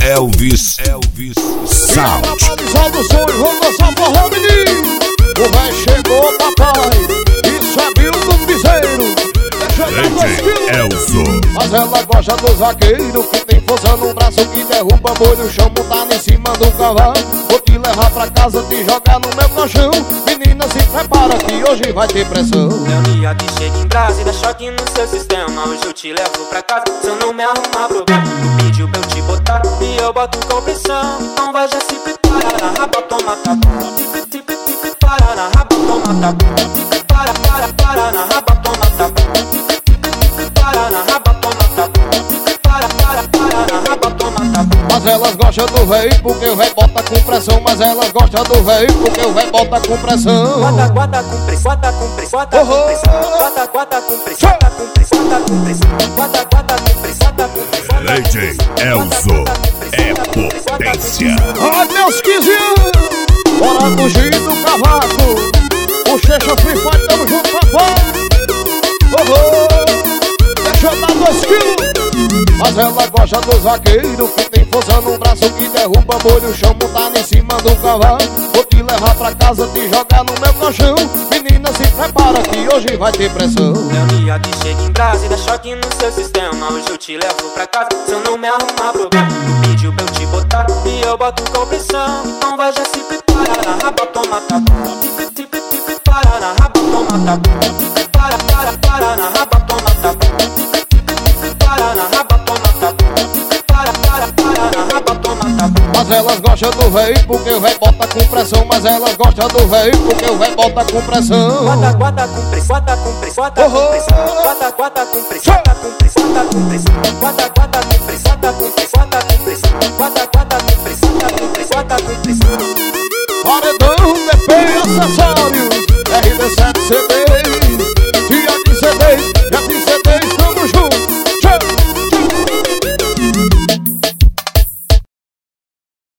Elvis Sound. Atualizado o sonho, vamos dançar forró, menino. O véi chegou, papai. Isso é Bill do Piseiro. DJ Elzo. Mas ela gosta do zagueiro que tem força no braço, que derruba boi no chão, montar em cima do cavalo. Vou te levar pra casa, te jogar no meu colchão. Menina, se prepara que hoje vai ter pressão. É o dia que chega em brasa e dá choque no seu sistema. Hoje eu te levo pra casa, se eu não me arrumar problema. Tu pediu pra eu te botar e eu boto com pressão. Então vai, já se prepara, na raba toma tapa. Se prepara, na raba toma tapa. Se prepara, para, na raba toma tapa. Para, na raba toma tapa. Para, na raba toma tapa. Mas elas gostam do véi porque o véi bota com pressão. Mas elas gostam do véi porque o véi bota com pressão. Guarda com pressão, guarda com pressão, guarda com pressão, guarda com pressão, guarda com pressão, guarda com pressão, guarda com pressão, guarda com pressão. DJ Elzo é potência. Ai, meus 15 anos, bora fugir do cavaco. O Checha Free Fight, tamo junto, papai. Deixa eu dar 2 quilos. Mas ela gosta do zagueiro que tem força no braço, que derruba boi no chão, montar em cima do cavalo. Vou te levar pra casa, te jogar no meu colchão. Menina, se prepara que hoje vai ter pressão. É o dia que chega em brasa e dá choque no seu sistema. Hoje eu te levo pra casa, se eu não me arrumar problema. Tu pediu pra eu te botar e eu boto com pressão. Então vai, já se prepara, na raba toma tapa. Se prepara, na raba toma tapa. Se prepara, para, na raba toma tapa. Se prepara, na raba toma tapa. Se prepara, na raba toma tapa. Mas elas gostam do véi porque o véi bota com pressão. Mas elas gostam do véi porque o véi bota com pressão. Guarda com pressão, guarda com pressão, guarda com pressão, guarda com pressão, guarda com pressão, guarda com pressão, guarda com pressão, guarda com pressão, guarda com pressão, guarda com pressão, guarda com pressão, guarda com pressão. Paredão, DP, acessórios, RD7 CD.